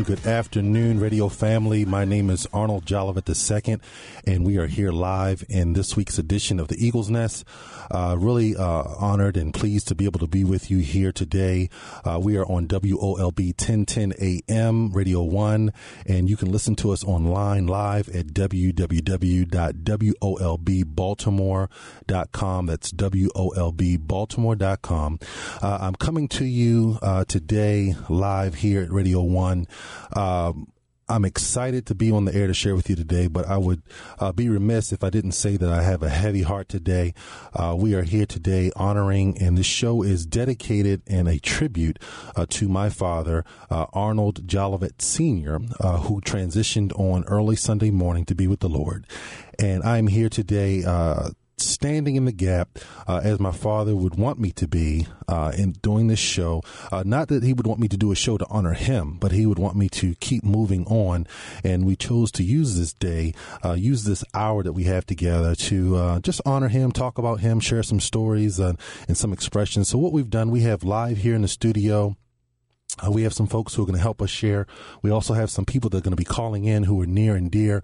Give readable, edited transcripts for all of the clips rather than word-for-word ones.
Good afternoon, radio family. My name is Arnold Jolivet II, and we are here live in this week's edition of the Eagle's Nest. Really honored and pleased to be able to be with you here today. We are on WOLB 1010 AM, Radio 1, and you can listen to us online live at www.wolbbaltimore.com. That's WOLBbaltimore.com. I'm coming to you today live here at Radio 1. I'm excited to be on the air to share with you today, but I would be remiss if I didn't say that I have a heavy heart today. We are here today honoring, and this show is dedicated and a tribute to my father, Arnold Jolivet Sr., who transitioned on early Sunday morning to be with the Lord. And I'm here today standing in the gap as my father would want me to be in doing this show. Not that he would want me to do a show to honor him, but he would want me to keep moving on. And we chose to use this day, use this hour that we have together to just honor him, talk about him, share some stories and some expressions. So what we've done, we have live here in the studio. We have some folks who are going to help us share. We also have some people that are going to be calling in who are near and dear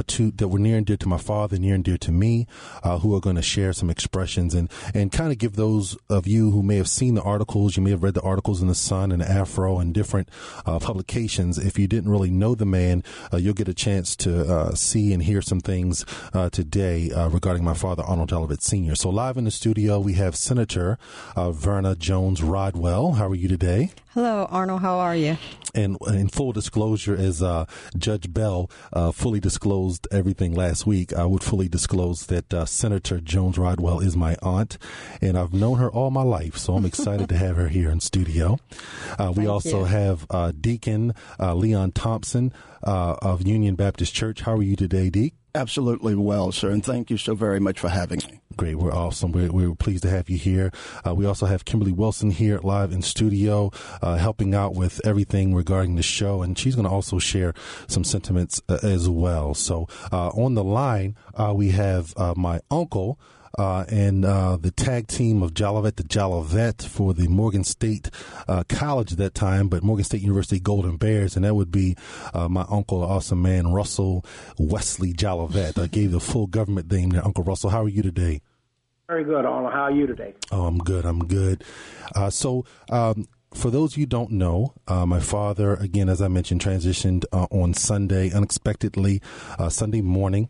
to my father, near and dear to me, who are going to share some expressions and kind of give those of you who may have seen the articles, you may have read the articles in the Sun and Afro and different publications. If you didn't really know the man, you'll get a chance to see and hear some things today regarding my father, Arnold Jolivet Sr. So live in the studio, we have Senator Verna Jones Rodwell. How are you today? Hello, Arnold. How are you? And in full disclosure, as Judge Bell fully disclosed everything last week, I would fully disclose that Senator Jones Rodwell is my aunt, and I've known her all my life, so I'm excited to have her here in studio. We also have Deacon Leon Thompson of Union Baptist Church. How are you today, Deacon? Absolutely well, sir, and thank you so very much for having me. Great. We're awesome. We're pleased to have you here. We also have Kimberly Wilson here live in studio, helping out with everything regarding the show, and she's going to also share some sentiments as well. So on the line, we have my uncle, and the tag team of Jolivet, the Jolivet for the Morgan State College at that time, but Morgan State University Golden Bears, and that would be my uncle, awesome man, Russell Wesley Jolivet. I gave the full government name there, Uncle Russell. How are you today? Very good, Arnold. How are you today? Oh, I'm good. So for those of you who don't know, my father, again, as I mentioned, transitioned on Sunday, unexpectedly, Sunday morning.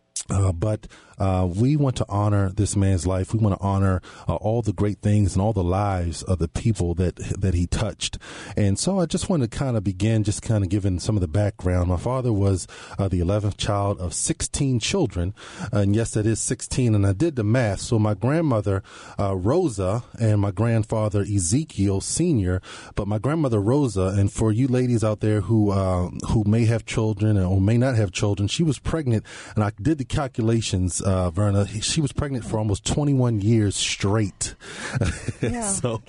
But we want to honor this man's life. We want to honor all the great things and all the lives of the people that he touched. And so I just want to kind of begin just kind of giving some of the background. My father was the 11th child of 16 children. And yes, that is 16. And I did the math. So my grandmother, Rosa, and my grandfather, Ezekiel Sr., but my grandmother, Rosa, and for you ladies out there who may have children or may not have children, she was pregnant. And I did the calculations, Verna. She was pregnant for almost 21 years straight. Yeah, so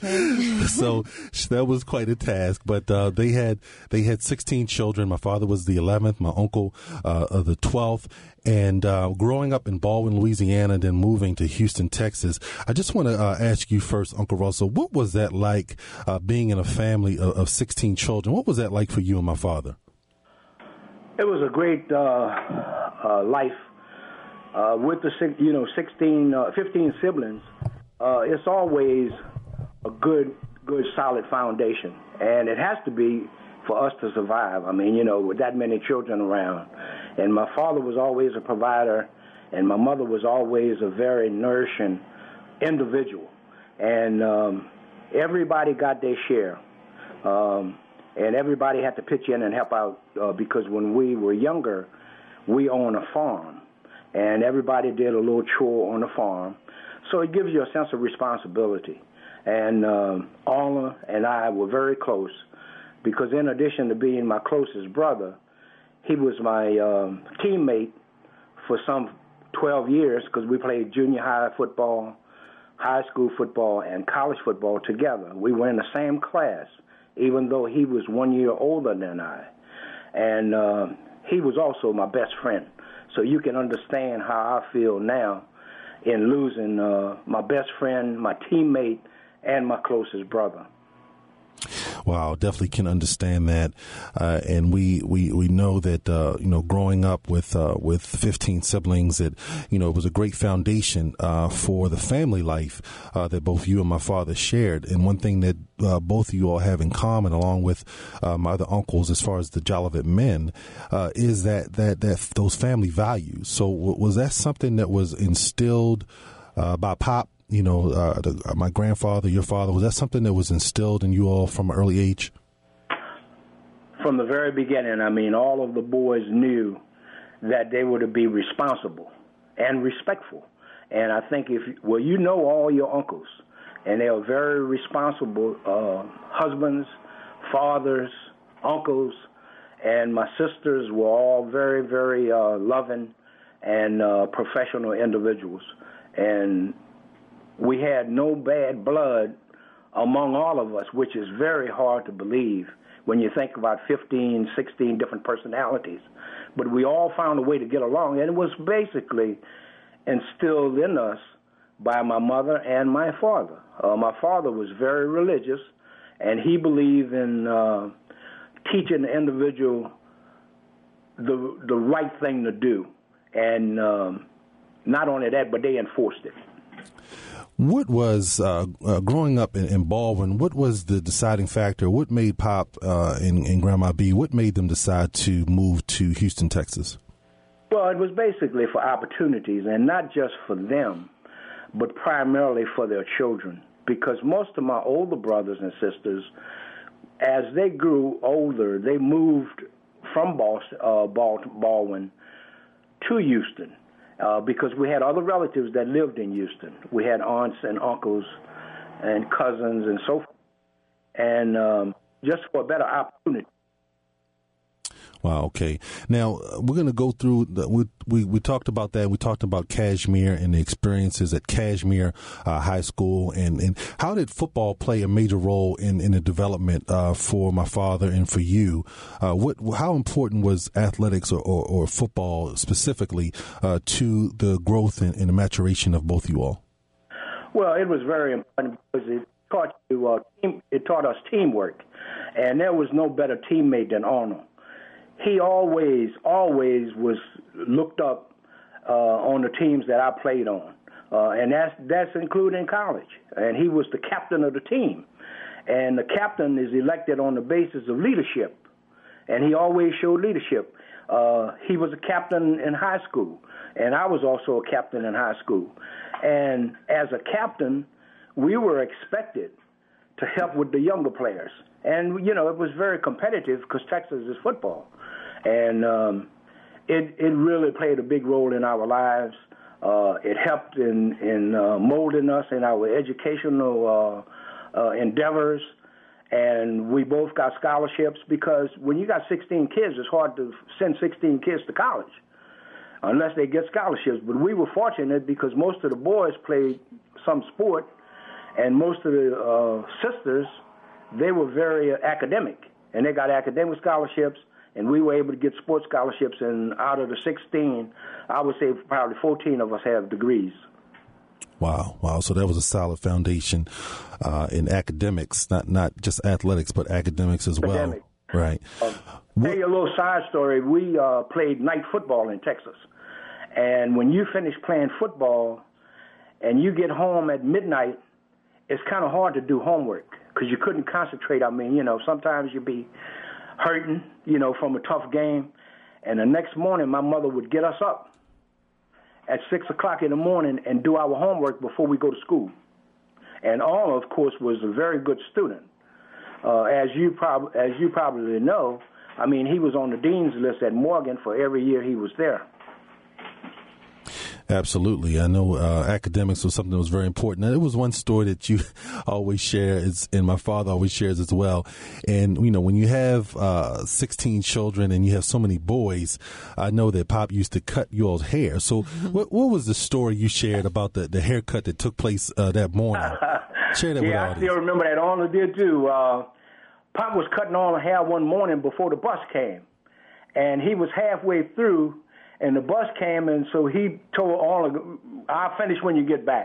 that was quite a task. But they had 16 children. My father was the 11th. My uncle the 12th. And growing up in Baldwin, Louisiana, and then moving to Houston, Texas, I just want to ask you first, Uncle Russell, what was that like being in a family of 16 children? What was that like for you and my father? It was a great life. With the 15 siblings, it's always a good, solid foundation, and it has to be for us to survive. I mean, with that many children around, and my father was always a provider, and my mother was always a very nourishing individual, and everybody got their share, and everybody had to pitch in and help out because when we were younger, we owned a farm. And everybody did a little chore on the farm. So it gives you a sense of responsibility. And Arnold and I were very close because in addition to being my closest brother, he was my teammate for some 12 years because we played junior high football, high school football, and college football together. We were in the same class, even though he was 1 year older than I. And he was also my best friend. So you can understand how I feel now in losing my best friend, my teammate, and my closest brother. Wow, definitely can understand that, and we know that growing up with 15 siblings, it was a great foundation for the family life that both you and my father shared. And one thing that both of you all have in common, along with my other uncles, as far as the Jolivet men, is that those family values. So was that something that was instilled by Pop? My grandfather, your father, was that something that was instilled in you all from an early age? From the very beginning, I mean, all of the boys knew that they were to be responsible and respectful. And I think all your uncles, and they are very responsible husbands, fathers, uncles, and my sisters were all very, very loving and professional individuals. And we had no bad blood among all of us, which is very hard to believe when you think about 15, 16 different personalities. But we all found a way to get along, and it was basically instilled in us by my mother and my father. My father was very religious, and he believed in teaching the individual the right thing to do. And not only that, but they enforced it. What was, growing up in Baldwin, what was the deciding factor? What made Pop and Grandma B, what made them decide to move to Houston, Texas? Well, it was basically for opportunities, and not just for them, but primarily for their children. Because most of my older brothers and sisters, as they grew older, they moved from Baldwin to Houston. Because we had other relatives that lived in Houston. We had aunts and uncles and cousins and so forth. And just for a better opportunity. Wow. Okay. Now we're going to go through. We talked about that. We talked about Cashmere and the experiences at Cashmere High School, and how did football play a major role in the development for my father and for you? How important was athletics or football specifically to the growth and the maturation of both you all? Well, it was very important because it taught us teamwork, and there was no better teammate than Arnold. He always was looked up on the teams that I played on, and that's including college. And he was the captain of the team, and the captain is elected on the basis of leadership, and he always showed leadership. He was a captain in high school, and I was also a captain in high school. And as a captain, we were expected to help with the younger players. And, it was very competitive because Texas is football. And it really played a big role in our lives. It helped in molding us in our educational endeavors. And we both got scholarships because when you got 16 kids, it's hard to send 16 kids to college unless they get scholarships. But we were fortunate because most of the boys played some sport, and most of the sisters, they were very academic, and they got academic scholarships, and we were able to get sports scholarships. And out of the 16, I would say probably 14 of us have degrees. Wow. So that was a solid foundation in academics, not just athletics, but academics as well. Right. Tell you a little side story. We played night football in Texas. And when you finish playing football and you get home at midnight, it's kind of hard to do homework because you couldn't concentrate. I mean, sometimes you'd be hurting, from a tough game. And the next morning, my mother would get us up at 6 o'clock in the morning and do our homework before we go to school. And Arnold, of course, was a very good student. As you probably know, I mean, he was on the dean's list at Morgan for every year he was there. Absolutely. I know academics was something that was very important. Now, it was one story that you always share, and my father always shares as well. And, when you have 16 children and you have so many boys, I know that Pop used to cut you all's hair. So what was the story you shared about the haircut that took place that morning? Share that with I audience. Still remember that. Arnold did, too. Pop was cutting all the hair one morning before the bus came. And he was halfway through, and the bus came, and so he told Arnold, I'll finish when you get back.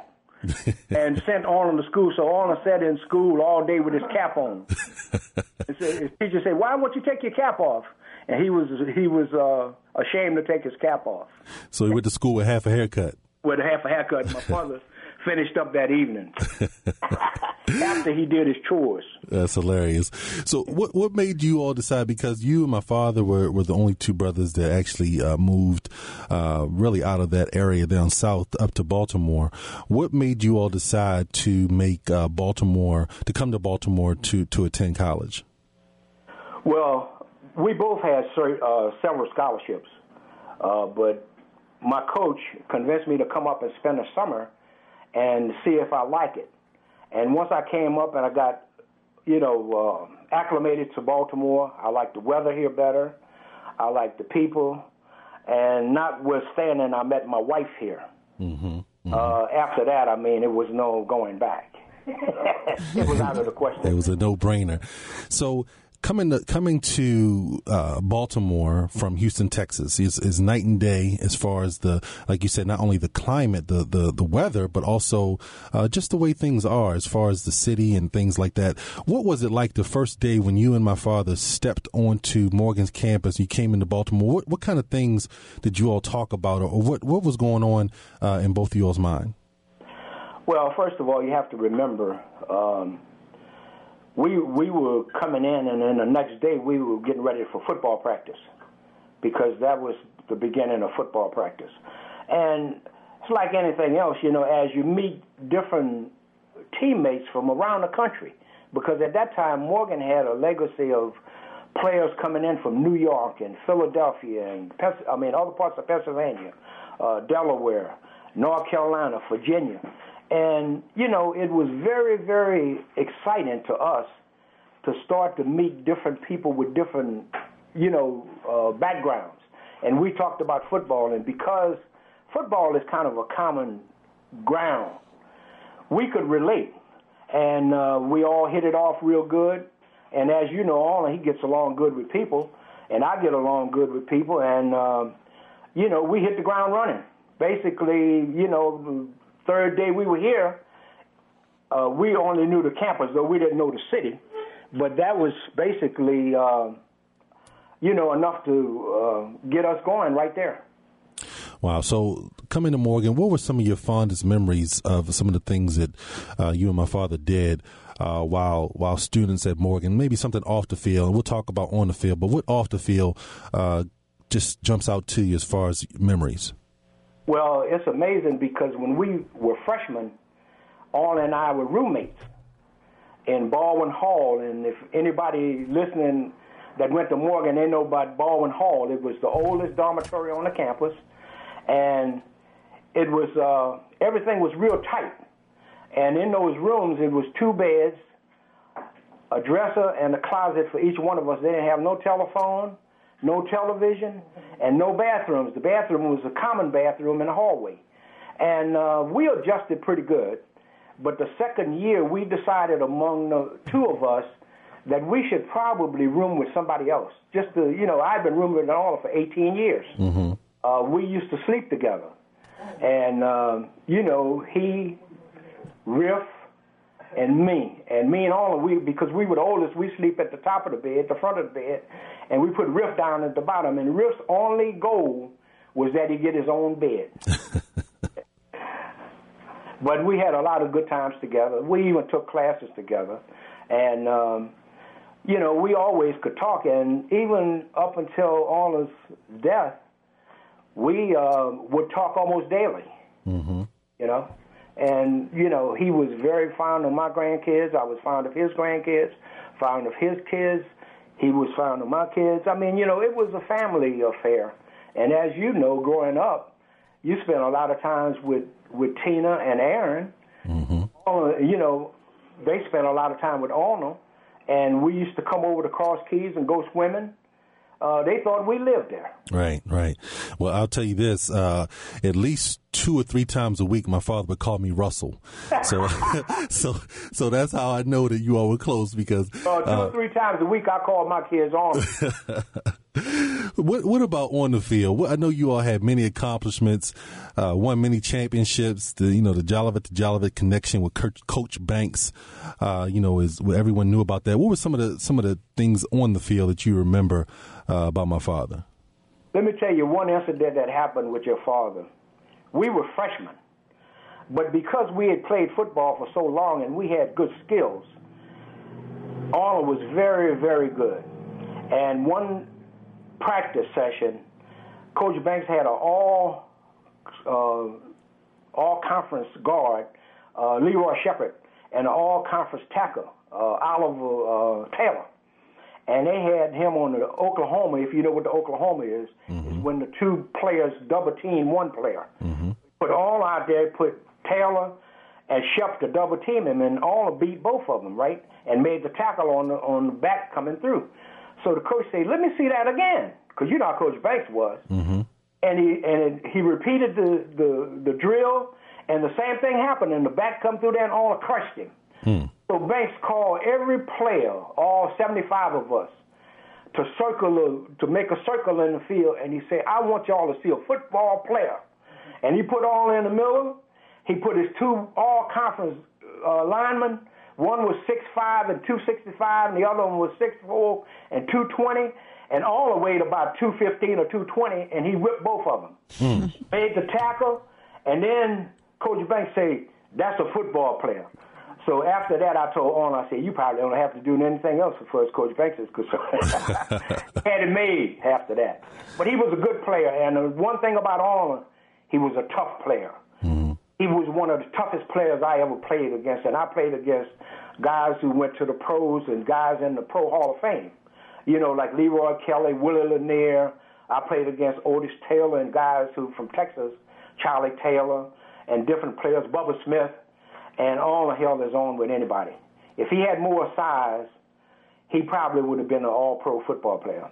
and sent Arnold to school. So Arnold sat in school all day with his cap on. And so his teacher said, "Why won't you take your cap off?" And he was ashamed to take his cap off. So he went to school with half a haircut. With half a haircut. My father finished up that evening after he did his chores. That's hilarious. So what made you all decide, because you and my father were the only two brothers that actually moved really out of that area down south up to Baltimore. What made you all decide to make come to Baltimore to attend college? Well, we both had several scholarships, but my coach convinced me to come up and spend the summer and see if I like it. And once I came up and I got, acclimated to Baltimore, I like the weather here better. I like the people. And notwithstanding, I met my wife here. Mm-hmm. After that, it was no going back. It was out of the question. It was a no-brainer. So coming to Baltimore from Houston, Texas is night and day as far as like you said, not only the climate, the weather, but also just the way things are as far as the city and things like that. What was it like the first day when you and my father stepped onto Morgan's campus? You came into Baltimore. What kind of things did you all talk about, or what was going on in both of y'all's mind? Well, first of all, you have to remember, we were coming in, and then the next day we were getting ready for football practice, because that was the beginning of football practice. And it's like anything else, as you meet different teammates from around the country, because at that time Morgan had a legacy of players coming in from New York and Philadelphia and other parts of Pennsylvania, Delaware, North Carolina, Virginia. And, it was very, very exciting to us to start to meet different people with different, backgrounds. And we talked about football, and because football is kind of a common ground, we could relate. And we all hit it off real good. And as you know, Arnold, he gets along good with people, and I get along good with people. And, we hit the ground running. Basically, the third day we were here, we only knew the campus, though we didn't know the city. But that was basically, enough to get us going right there. Wow. So coming to Morgan, what were some of your fondest memories of some of the things that you and my father did while students at Morgan? Maybe something off the field, and we'll talk about on the field, but what off the field just jumps out to you as far as memories? Well, it's amazing because when we were freshmen, Arnold and I were roommates in Baldwin Hall. And if anybody listening that went to Morgan, they know about Baldwin Hall. It was the oldest dormitory on the campus. And it was everything was real tight. And in those rooms, it was 2 beds, a dresser, and a closet for each one of us. They didn't have no telephone, no television, and no bathrooms. The bathroom was a common bathroom in the hallway. And we adjusted pretty good. But the second year, we decided among the 2 of us that we should probably room with somebody else. Just to, I've been rooming with Arnold for 18 years. Mm-hmm. We used to sleep together. And, he, Riff, and me and Arnold, because we were the oldest, we sleep at the top of the bed, the front of the bed, and we put Riff down at the bottom. And Riff's only goal was that he get his own bed. But we had a lot of good times together. We even took classes together. And, we always could talk. And even up until Arnold's death, we would talk almost daily, mm-hmm. And, he was very fond of my grandkids. I was fond of his grandkids, fond of his kids. He was fond of my kids. It was a family affair. And as you know, growing up, you spent a lot of times with Tina and Aaron. Mm-hmm. They spent a lot of time with Arnold. And we used to come over to Cross Keys and go swimming. They thought we lived there. Right. Well, I'll tell you this, at least 2 or 3 times a week, my father would call me Russell. So, so that's how I know that you all were close because, 2 or 3 times a week, I called my kids Arnold. What about on the field? I know you all had many accomplishments, won many championships. The Jolivet to Jolivet connection with Coach Banks, is what everyone knew about that. What were some of the things on the field that you remember about my father? Let me tell you one incident that happened with your father. We were freshmen, but because we had played football for so long and we had good skills, Arnold was very, very good. And one practice session, Coach Banks had an all-conference guard, Leroy Shepard, and an all-conference tackle, Oliver Taylor. And they had him on the Oklahoma. If you know what the Oklahoma is, it's when the two players double team one player. Put all out there, put Taylor and Shep to double team him, and all beat both of them, right? And made the tackle on the back coming through. So the coach said, "Let me see that again," because you know how Coach Banks was. And he repeated the drill, and the same thing happened. And the back come through there and all crushed him. So Banks called every player, all 75 of us, to make a circle in the field, and he said, "I want y'all to see a football player." And he put all in the middle. He put his two all-conference linemen. One was 6'5" and 265, and the other one was 6'4" and 220, and all weighed about 215 or 220, and he whipped both of them. Made the tackle, and then Coach Banks said, "That's a football player." So after that, I told Arnold, I said, "You probably don't have to do anything else as far as Coach Banks is concerned." Had it made after that. But he was a good player, and the one thing about Arnold, he was a tough player. He was one of the toughest players I ever played against, and I played against guys who went to the pros and guys in the Pro Hall of Fame. Like Leroy Kelly, Willie Lanier. I played against Otis Taylor and guys who from Texas, Charlie Taylor, and different players, Bubba Smith. And all the hell is on with anybody. If he had more size, he probably would have been an all-pro football player.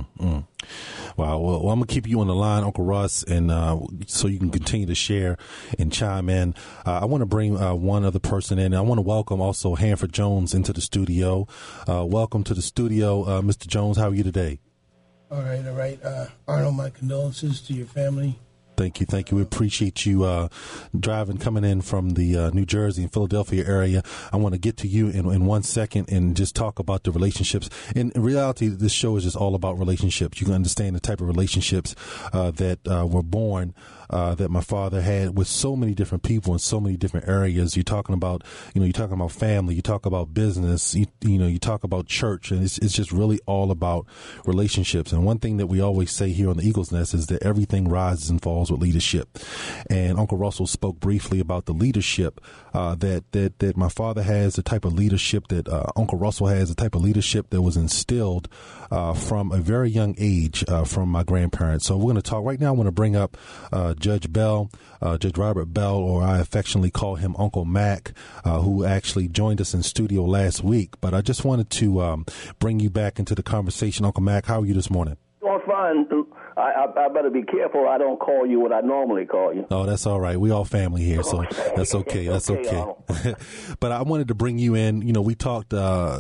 Wow. Well, I'm going to keep you on the line, Uncle Russ, and so you can continue to share and chime in. I want to bring one other person in. I want to welcome also Hanford Jones into the studio. Welcome to the studio, Mr. Jones. How are you today? All right. Arnold, my condolences to your family. Thank you. We appreciate you coming in from the New Jersey and Philadelphia area. I want to get to you in 1 second and just talk about the relationships. In reality, this show is just all about relationships. You can understand the type of relationships that were born that my father had with so many different people in so many different areas. You're talking about family. You talk about business. You talk about church, and it's just really all about relationships. And one thing that we always say here on the Eagles Nest is that everything rises and falls with leadership. And Uncle Russell spoke briefly about the leadership that my father has, the type of leadership that Uncle Russell has, the type of leadership that was instilled from a very young age from my grandparents. So we're going to talk right now. I want to bring up Judge Bell, Judge Robert Bell, or I affectionately call him Uncle Mac, who actually joined us in studio last week. But I just wanted to bring you back into the conversation. Uncle Mac, how are you this morning? Oh, fine. I better be careful I don't call you what I normally call you. Oh, that's all right. We all family here, so that's okay. That's okay. But I wanted to bring you in. We talked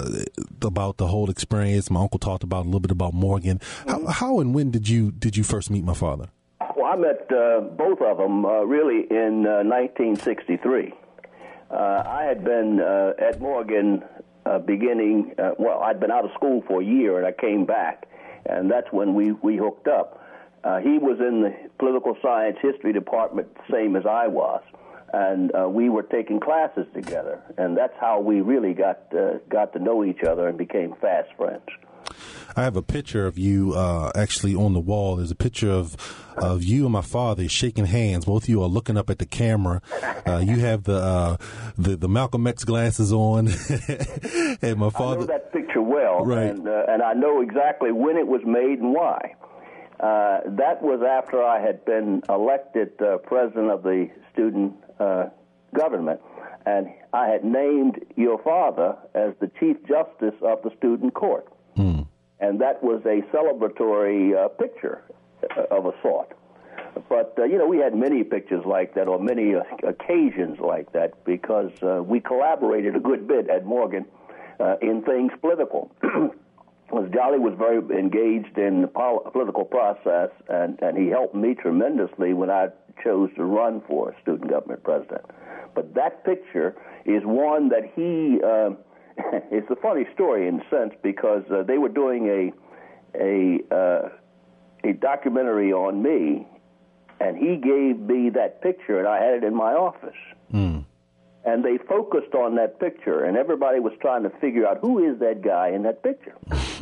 about the whole experience. My uncle talked about a little bit about Morgan. How and when did you first meet my father? Well, I met both of them really in 1963. I had been at Morgan beginning. I'd been out of school for a year, and I came back, and that's when we hooked up. He was in the political science history department, same as I was, and we were taking classes together, and that's how we really got to know each other and became fast friends. I have a picture of you actually on the wall. There's a picture of you and my father shaking hands. Both of you are looking up at the camera. You have the Malcolm X glasses on, and my father. I know that picture well, right? And I know exactly when it was made and why. That was after I had been elected president of the student government, and I had named your father as the Chief Justice of the student court. And that was a celebratory picture of a sort. But, we had many pictures like that, or many occasions like that, because we collaborated a good bit at Morgan in things political. Jolly was very engaged in the political process, and he helped me tremendously when I chose to run for student government president. But that picture is one that he, it's a funny story in a sense, because they were doing a documentary on me, and he gave me that picture, and I had it in my office. Mm. And they focused on that picture, and everybody was trying to figure out who is that guy in that picture.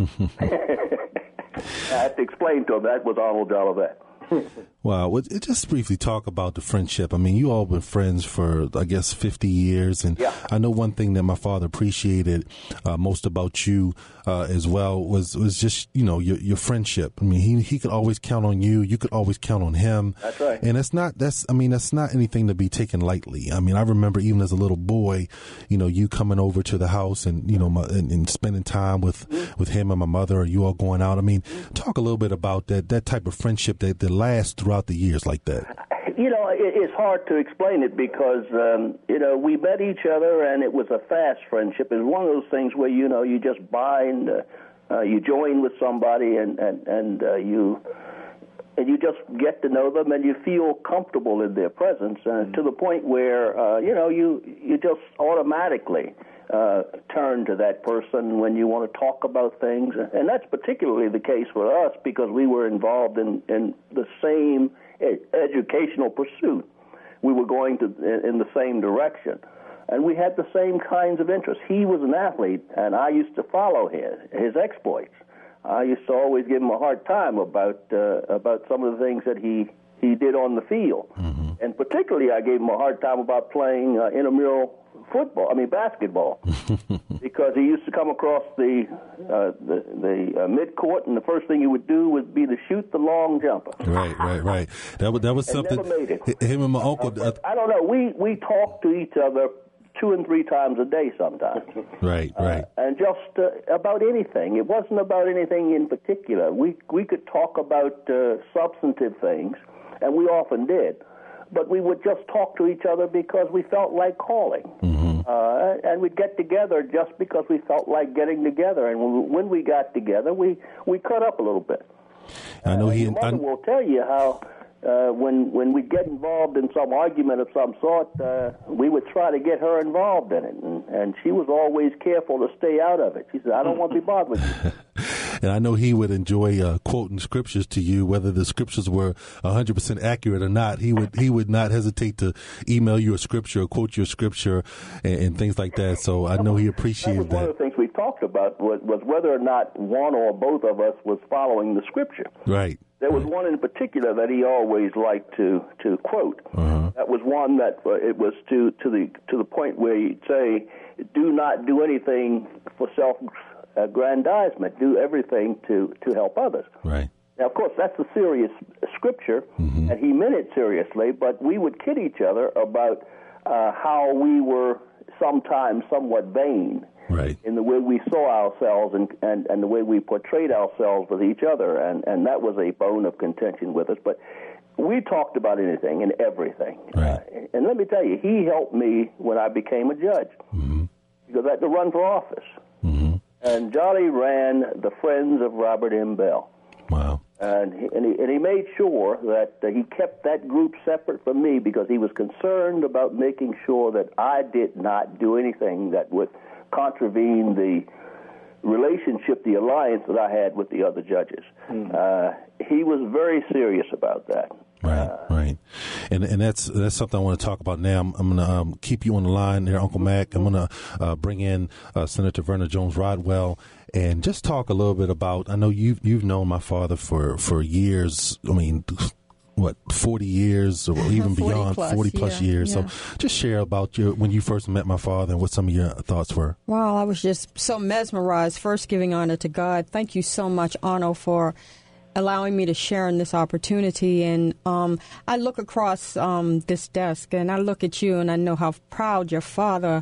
I had to explain to them that was Arnold Jolivet. Wow. Just briefly talk about the friendship. I mean, you all been friends for, I guess, 50 years. And yeah. I know one thing that my father appreciated most about you as well was just, your friendship. I mean, he could always count on you. You could always count on him. That's right. And that's not anything to be taken lightly. I mean, I remember even as a little boy, you coming over to the house and, and spending time with him and my mother, or you all going out. I mean, talk a little bit about that type of friendship that lasts throughout the years like that. It's hard to explain it because, we met each other and it was a fast friendship. It was one of those things where, you just bind, you join with somebody and you just get to know them and you feel comfortable in their presence to the point where, you just automatically turn to that person when you want to talk about things. And that's particularly the case for us because we were involved in the same educational pursuit. We were going in the same direction. And we had the same kinds of interests. He was an athlete, and I used to follow his exploits. I used to always give him a hard time about some of the things that he did on the field. Mm-hmm. And particularly I gave him a hard time about playing intramural basketball, because he used to come across the midcourt, and the first thing he would do would be to shoot the long jumper. Right. That was something. Never made it. Him and my uncle. I don't know. We talked to each other 2 and 3 times a day sometimes. Right. And just about anything. It wasn't about anything in particular. We could talk about substantive things, and we often did. But we would just talk to each other because we felt like calling. Mm-hmm. And we'd get together just because we felt like getting together. And when we got together, we cut up a little bit. I know your mother will tell you how when we get involved in some argument of some sort, we would try to get her involved in it. And she was always careful to stay out of it. She said, I don't want to be bothered with you. And I know he would enjoy quoting scriptures to you, whether the scriptures were 100% accurate or not. He would not hesitate to email you a scripture or quote you a scripture and things like that. So I know he appreciated that. One of the things we talked about was whether or not one or both of us was following the scripture. Right. There was one in particular that he always liked to quote. Uh-huh. That was one that it was to the point where he'd say, "Do not do anything for self-aggrandizement. Do everything to help others." Right. Now, of course, that's a serious scripture, mm-hmm. and he meant it seriously. But we would kid each other about how we were sometimes somewhat vain. Right. In the way we saw ourselves and the way we portrayed ourselves with each other. And that was a bone of contention with us. But we talked about anything and everything. Right. And let me tell you, he helped me when I became a judge. Mm-hmm. Because I had to run for office. Mm-hmm. And Jolly ran the Friends of Robert M. Bell. Wow. And he made sure that he kept that group separate from me because he was concerned about making sure that I did not do anything that would contravene the relationship, the alliance that I had with the other judges. He was very serious about that. Right. And that's something I want to talk about now. I'm going to keep you on the line there, Uncle Mac. I'm going to bring in Senator Verner Jones Rodwell and just talk a little bit about, I know you've known my father for years. I mean, 40 years or even beyond, 40 plus years. Yeah. So just share about when you first met my father and what some of your thoughts were. Well, I was just so mesmerized, first giving honor to God. Thank you so much, Arno, for allowing me to share in this opportunity. And I look across this desk and I look at you and I know how proud your father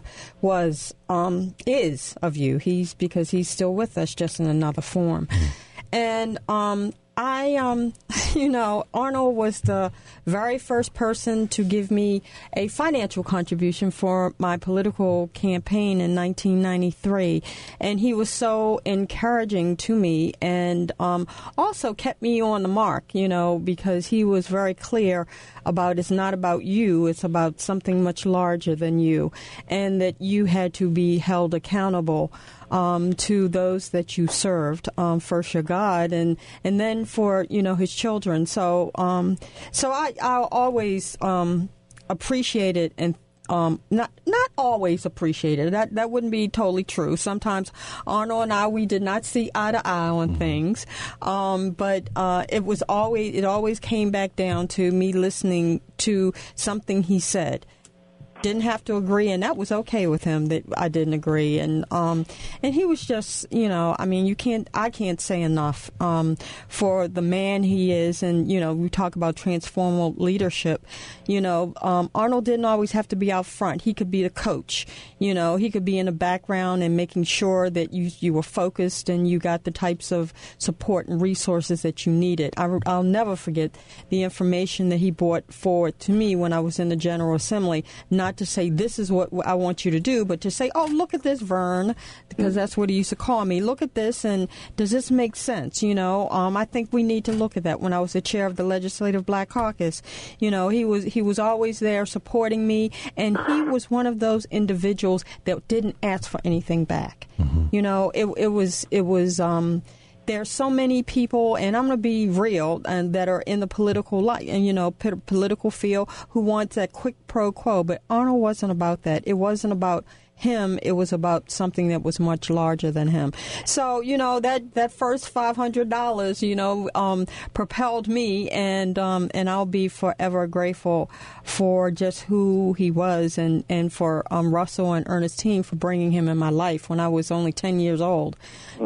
is of you. Because he's still with us, just in another form. And I Arnold was the very first person to give me a financial contribution for my political campaign in 1993. And he was so encouraging to me and also kept me on the mark, because he was very clear about it's not about you, it's about something much larger than you, and that you had to be held accountable to those that you served, first your God, and then for his children. So I'll always appreciate it, and not always appreciate it. That wouldn't be totally true. Sometimes Arnold and I, we did not see eye to eye on things, but it always came back down to me listening to something he said. Didn't have to agree, and that was okay with him that I didn't agree. And he was just, I can't say enough for the man he is. And, we talk about transformational leadership. Arnold didn't always have to be out front. He could be the coach. He could be in the background and making sure that you were focused and you got the types of support and resources that you needed. I'll never forget the information that he brought forward to me when I was in the General Assembly, not to say this is what I want you to do, but to say, oh, look at this, Vern, because that's what he used to call me. Look at this, and does this make sense? I think we need to look at that. When I was the chair of the Legislative Black Caucus, he was always there supporting me, and he was one of those individuals that didn't ask for anything back. It was. There's so many people, and I'm going to be real, and that are in the political life and political field who want that quick pro quo. But Arnold wasn't about that. It wasn't about him. It was about something that was much larger than him. So that first $500 propelled me, and I'll be forever grateful for just who he was, and for Russell and Ernestine for bringing him in my life when I was only 10 years old.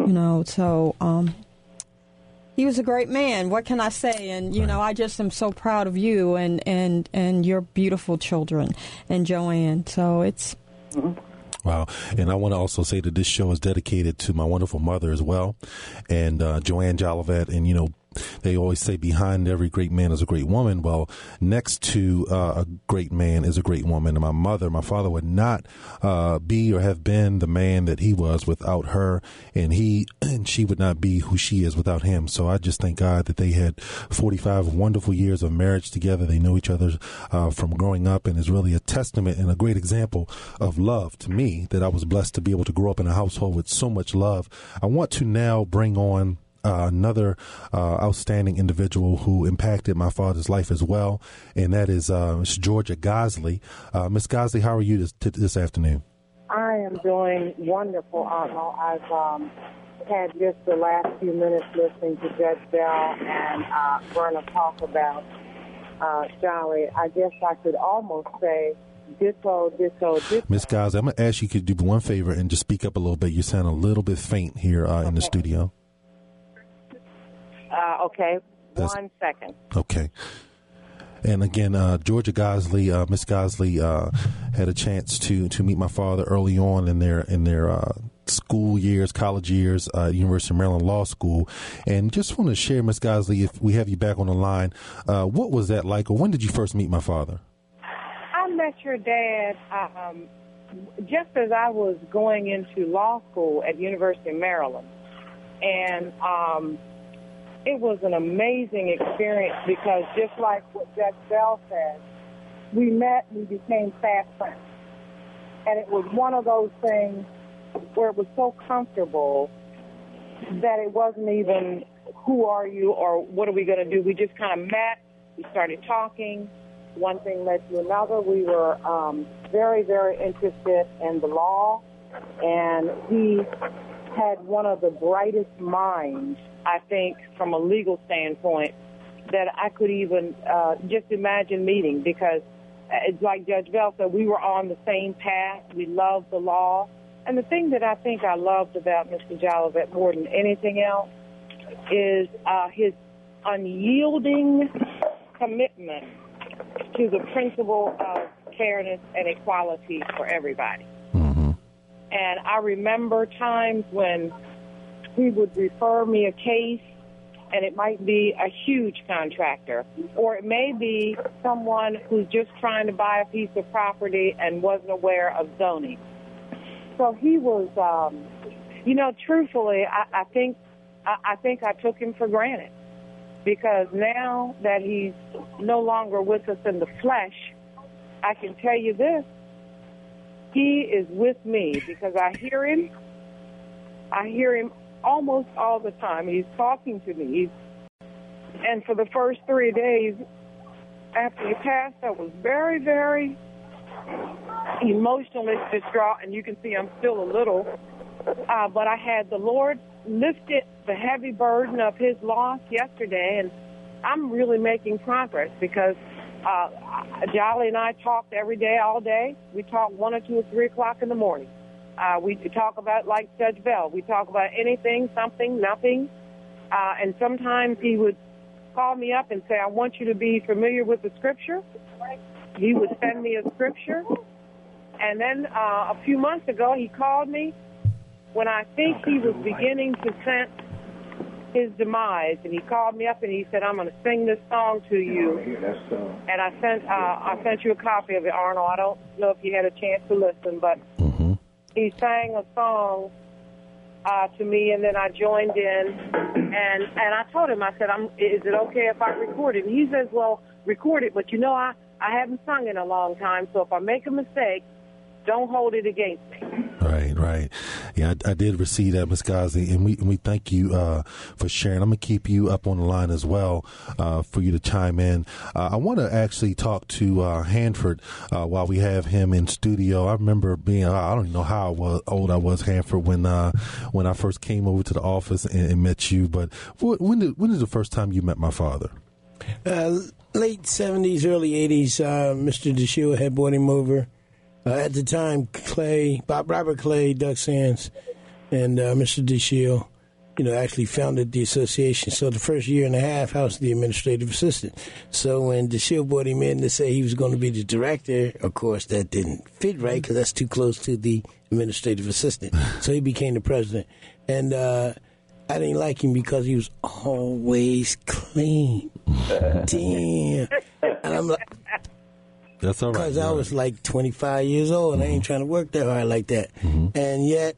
He was a great man. What can I say? And I just am so proud of you and your beautiful children and Joanne. So it's. Wow. And I want to also say that this show is dedicated to my wonderful mother as well, and Joanne Jolivet. And, they always say behind every great man is a great woman. Well, next to a great man is a great woman. And my father would not be or have been the man that he was without her, and she would not be who she is without him. So I just thank God that they had 45 wonderful years of marriage together. They know each other from growing up, and is really a testament and a great example of love to me, that I was blessed to be able to grow up in a household with so much love. I want to now bring on another outstanding individual who impacted my father's life as well, and that is Ms. Georgia Gosley. Ms. Gosley, how are you this afternoon? I am doing wonderful, Arnold. I've had just the last few minutes listening to Judge Bell and Verna talk about Jolly. I guess I could almost say ditto. Ms. Gosley, I'm going to ask you to do one favor and just speak up a little bit. You sound a little bit faint here in the studio. Okay. 1 second. Okay. And again, Georgia Gosley, Miss Gosley, had a chance to meet my father early on in their school years, college years, University of Maryland Law School. And just want to share, Miss Gosley, if we have you back on the line, what was that like, or when did you first meet my father? I met your dad just as I was going into law school at University of Maryland. And it was an amazing experience because just like what Judge Bell said, we met, we became fast friends. And it was one of those things where it was so comfortable that it wasn't even who are you or what are we going to do. We just kind of met, we started talking, one thing led to another. We were very, very interested in the law, and he had one of the brightest minds, I think, from a legal standpoint, that I could even just imagine meeting, because it's like Judge Bell said, we were on the same path. We loved the law. And the thing that I think I loved about Mr. Jolivet more than anything else is his unyielding commitment to the principle of fairness and equality for everybody. Mm-hmm. And I remember times when he would refer me a case and it might be a huge contractor, or it may be someone who's just trying to buy a piece of property and wasn't aware of zoning. So he was, truthfully, I think I took him for granted, because now that he's no longer with us in the flesh, I can tell you this: he is with me, because I hear him almost all the time. He's talking to me. And for the first 3 days after he passed, I was very, very emotionally distraught, and you can see I'm still a little. But I had the Lord lifted the heavy burden of his loss yesterday, and I'm really making progress, because Jolly and I talked every day, all day. We talked 1 or 2 or 3 o'clock in the morning. We talk about, like Judge Bell, we talk about anything, something, nothing. And sometimes he would call me up and say, I want you to be familiar with the scripture. He would send me a scripture. And then a few months ago, he called me when I think he was beginning to sense his demise. And he called me up and he said, I'm going to sing this song to you. And I sent you a copy of it, Arnold. I don't know if you had a chance to listen, but he sang a song to me, and then I joined in, and I told him, I said, is it okay if I record it? And he says, well, record it, but I haven't sung in a long time, so if I make a mistake, don't hold it against me. Right. Yeah, I did receive that, Ms. Ghazi, and we thank you for sharing. I'm going to keep you up on the line as well for you to chime in. I want to actually talk to Hanford while we have him in studio. I remember being, I don't even know how old I was, Hanford, when I first came over to the office and met you. But when is the first time you met my father? Late 70s, early 80s. Mr. DeShiel had brought him over. At the time, Robert Clay, Doug Sands, and Mr. DeShiel, actually founded the association. So the first year and a half, I was the administrative assistant. So when DeShiel brought him in to say he was going to be the director, of course, that didn't fit right, because that's too close to the administrative assistant. So he became the president. And I didn't like him because he was always clean. Damn. And I'm like... That's all right. Because I was like 25 years old, and I ain't trying to work that hard like that. And yet,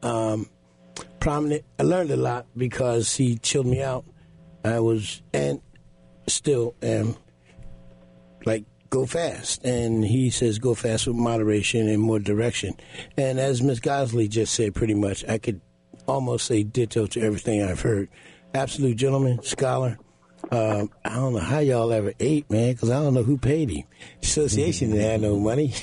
prominent. I learned a lot because he chilled me out. I was, and still am, like, go fast. And he says go fast with moderation and more direction. And as Ms. Gosley just said, pretty much, I could almost say ditto to everything I've heard. Absolute gentleman, scholar. I don't know how y'all ever ate, man, because I don't know who paid him. The association didn't have no money.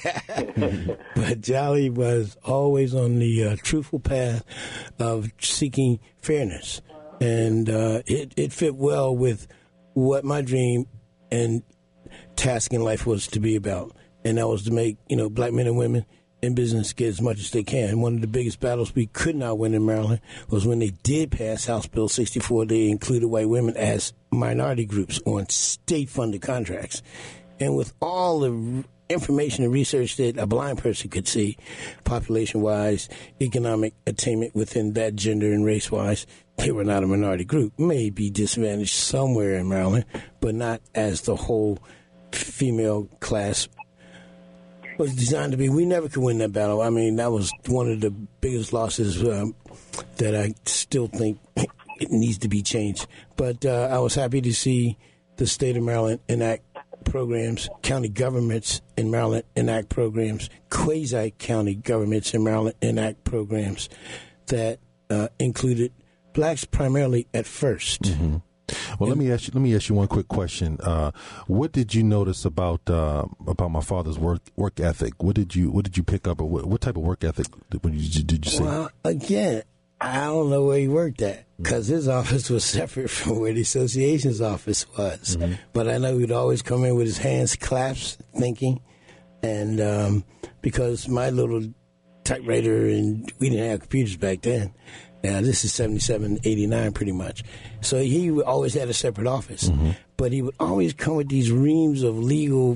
But Jolly was always on the truthful path of seeking fairness. And it fit well with what my dream and task in life was to be about. And that was to make, black men and women in business get as much as they can. One of the biggest battles we could not win in Maryland was when they did pass House Bill 64. They included white women as minority groups on state-funded contracts. And with all the information and research that a blind person could see, population-wise, economic attainment within that gender and race-wise, they were not a minority group. May be disadvantaged somewhere in Maryland, but not as the whole female class was designed to be. We never could win that battle. I mean, that was one of the biggest losses that I still think it needs to be changed. But I was happy to see the state of Maryland enact programs, county governments in Maryland enact programs, quasi-county governments in Maryland enact programs that included blacks primarily at first. Mm-hmm. Well, let me ask you one quick question. What did you notice about my father's work ethic? What did you pick up? Or what type of work ethic did you see? Well, again, I don't know where he worked at, because his office was separate from where the association's office was. Mm-hmm. But I know he'd always come in with his hands clasped, thinking, and because my little typewriter, and we didn't have computers back then. Now, this is 77, 89 pretty much. So he always had a separate office. Mm-hmm. But he would always come with these reams of legal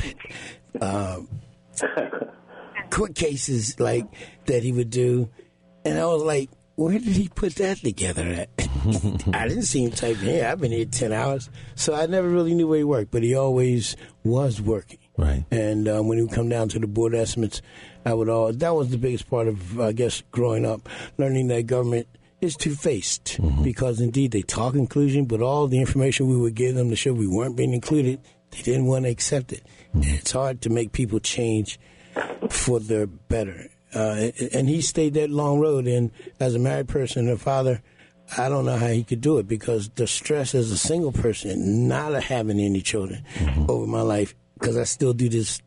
court cases like that he would do. And I was like, where did he put that together at? I didn't see him typing here. I've been here 10 hours. So I never really knew where he worked, but he always was working. Right. And when he would come down to the board estimates, that was the biggest part of, I guess, growing up, learning that government is two-faced. Because, indeed, they talk inclusion, but all the information we would give them to show we weren't being included, they didn't want to accept it. It's hard to make people change for the better. And he stayed that long road. And as a married person and a father, I don't know how he could do it, because the stress as a single person, not having any children over my life, because I still do this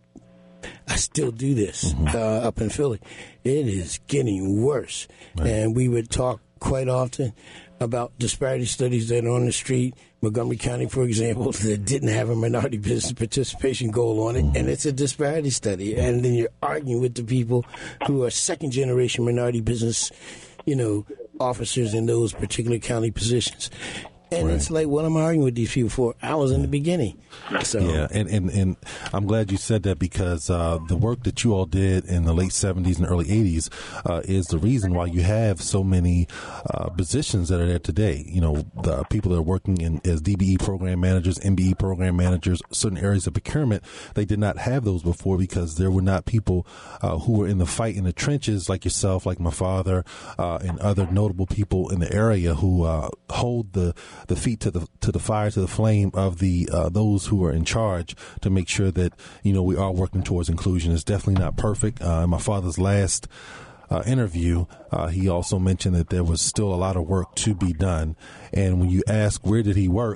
up in Philly. It is getting worse. Right. And we would talk quite often about disparity studies that are on the street. Montgomery County, for example, that didn't have a minority business participation goal on it, and it's a disparity study. And then you're arguing with the people who are second-generation minority business, officers in those particular county positions. And it's like, what am I arguing with these people for? I was in the beginning. So. Yeah, and I'm glad you said that, because the work that you all did in the late 70s and early 80s is the reason why you have so many positions that are there today. The people that are working as DBE program managers, MBE program managers, certain areas of procurement, they did not have those before, because there were not people who were in the fight in the trenches like yourself, like my father, and other notable people in the area who hold the feet to the fire, to the flame of those who are in charge, to make sure that we are working towards inclusion. It's definitely not perfect. In my father's last interview, he also mentioned that there was still a lot of work to be done. And when you ask where did he work,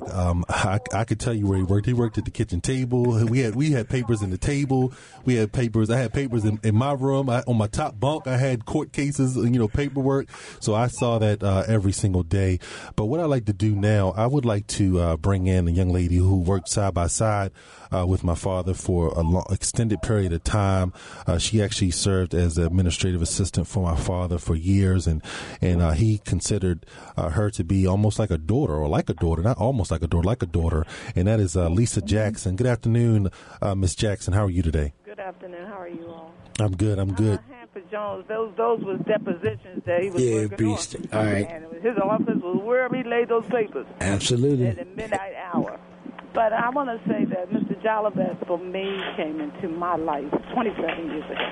I could tell you where he worked. He worked at the kitchen table. We had papers in the table. We had papers. I had papers in my room. On my top bunk, I had court cases, paperwork. So I saw that every single day. But what I like to do now, I would like to bring in a young lady who worked side by side with my father for a long, extended period of time. She actually served as an administrative assistant for my father for years, and he considered her to be almost like a daughter, or like a daughter, not almost like a daughter, like a daughter, and that is Lisa Jackson. Good afternoon, Miss Jackson. How are you today? Good afternoon. How are you all? I'm good. Hanford Jones, those was depositions that he was working on. All right. And his office was where he laid those papers. Absolutely. At the midnight hour. But I want to say that Mr. Jolivet, for me, came into my life 27 years ago.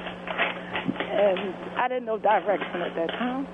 And I didn't know direction at that time.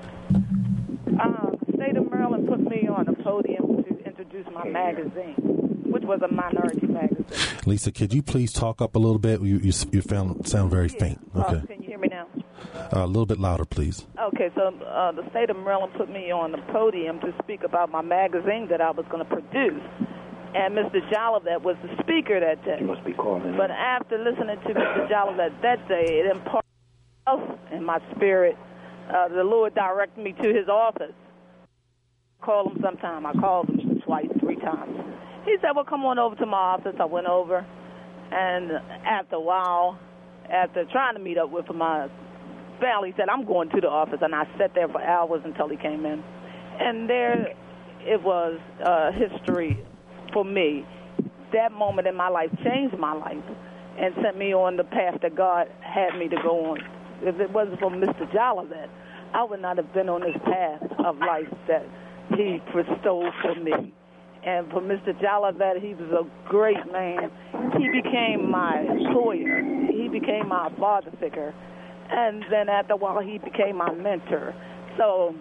The state of Maryland put me on a podium to introduce my magazine, which was a minority magazine. Lisa, could you please talk up a little bit? You sound very faint. Okay. Can you hear me now? A little bit louder, please. Okay, so the state of Maryland put me on the podium to speak about my magazine that I was going to produce. And Mr. Jolivet was the speaker that day. You must be calling. But after listening to Mr. Jolivet that day, it imparted in my spirit. The Lord directed me to his office. Call him sometime. I called him twice, 3 times. He said, well, come on over to my office. I went over. And after a while, after trying to meet up with my family, he said, I'm going to the office. And I sat there for hours until he came in. And there it was history for me. That moment in my life changed my life and sent me on the path that God had me to go on. If it wasn't for Mr. Jolivet, I would not have been on this path of life that he bestowed for me. And for Mr. Jolivet, he was a great man. He became my employer. He became my father figure. And then after a while, he became my mentor. So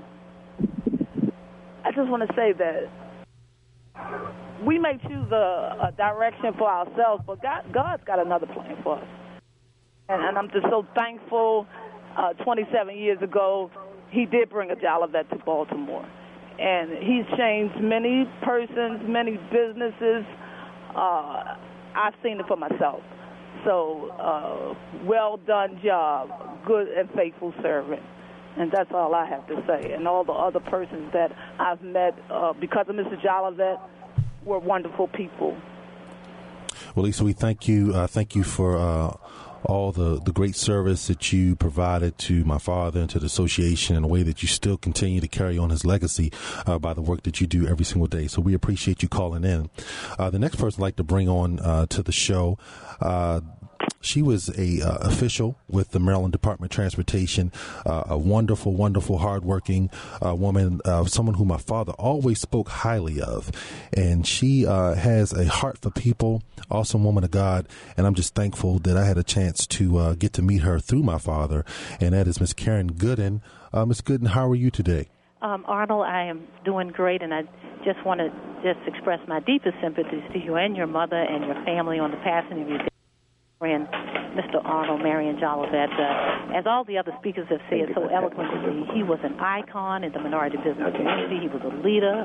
I just want to say that we may choose a direction for ourselves, but God's got another plan for us. And I'm just so thankful. 27 years ago, he did bring a Jolivet to Baltimore. And he's changed many persons, many businesses. I've seen it for myself. So, well done job, good and faithful servant. And that's all I have to say. And all the other persons that I've met because of Mr. Jolivet were wonderful people. Well, Lisa, we thank you. Thank you for all the great service that you provided to my father and to the association in a way that you still continue to carry on his legacy by the work that you do every single day. So we appreciate you calling in. The next person I'd like to bring on to the show She was a official with the Maryland Department of Transportation, a wonderful, wonderful, hardworking woman, someone who my father always spoke highly of. And she has a heart for people, awesome woman of God. And I'm just thankful that I had a chance to get to meet her through my father. And that is Miss Karen Gooden. Miss Gooden, how are you today? Arnold, I am doing great, and I just want to express my deepest sympathies to you and your mother and your family on the passing of your friend, Mr. Arnold Marion Jolivet. As all the other speakers have said so eloquently, he was an icon in the minority business community. He was a leader.